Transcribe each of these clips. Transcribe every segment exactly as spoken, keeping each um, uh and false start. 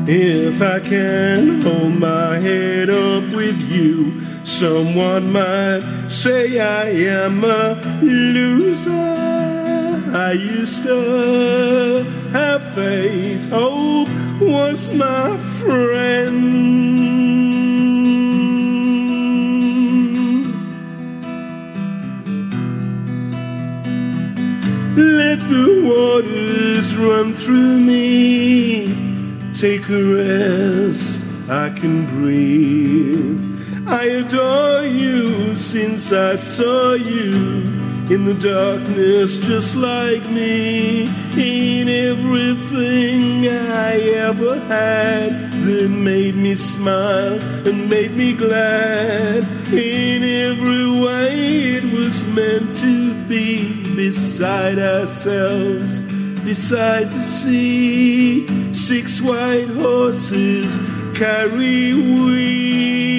If I can hold my head up with you, someone might say I am a loser. I used to have faith, hope was my friend. Let the waters run through me, take a rest, I can breathe. I adore you since I saw you in the darkness, just like me. In everything I ever had that made me smile and made me glad. In every way it was meant to be, beside ourselves, beside the sea. Six white horses carry we.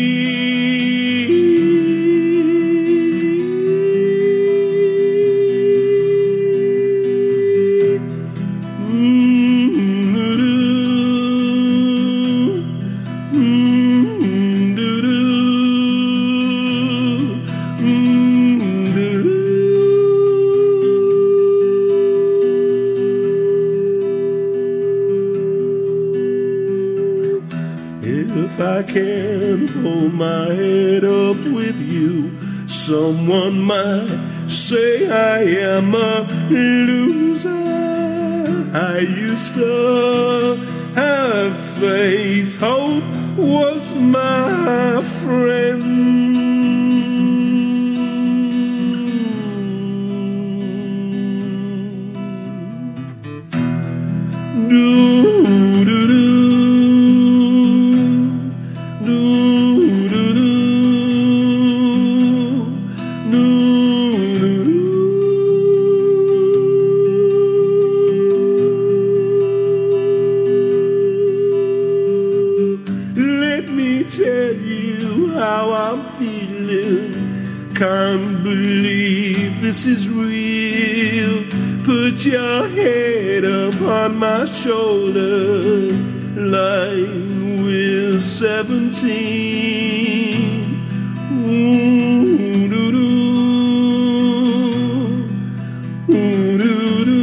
If I can hold my head up with you, someone might say I am a loser. I used to have faith, hope was my friend. Do, do, do. Let me tell you how I'm feeling. Can't believe this is real. Put your head up on my shoulder, like we're seventeen. Ooh, doo, doo. Ooh, doo, doo.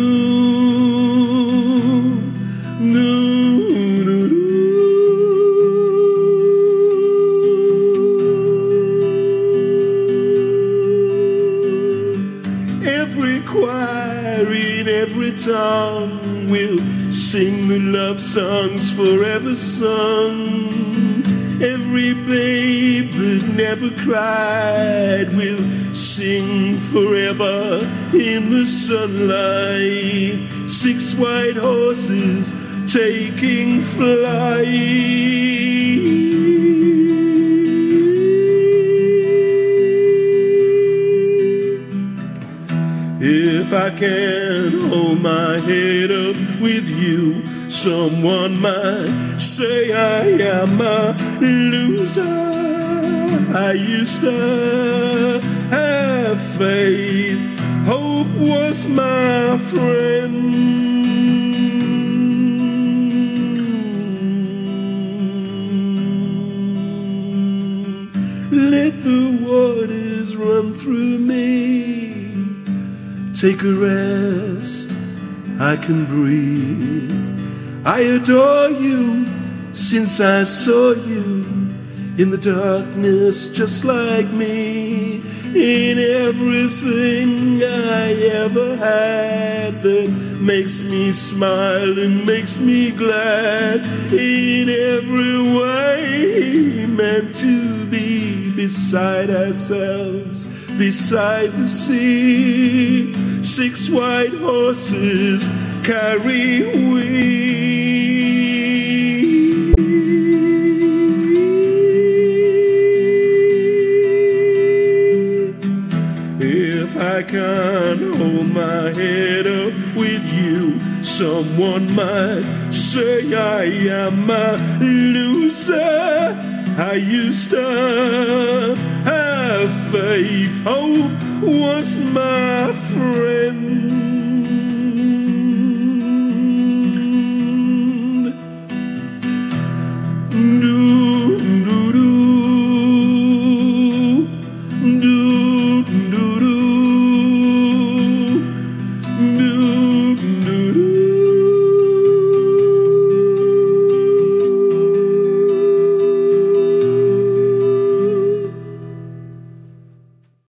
Every choir in every town will sing the love songs forever sung. Every babe that never cried will sing forever in the sunlight. Six white horses taking flight. If I can hold my head up with you, someone might say I am a loser. I used to have faith, hope was my friend. Let the waters run through me, take a rest, I can breathe. I adore you since I saw you in the darkness, just like me. In everything I ever had that makes me smile and makes me glad. In every way meant to be, beside ourselves, beside the sea. Six white horses carry we. If I can't hold my head up with you, someone might say I am a loser. I used to have faith, hope was my friend.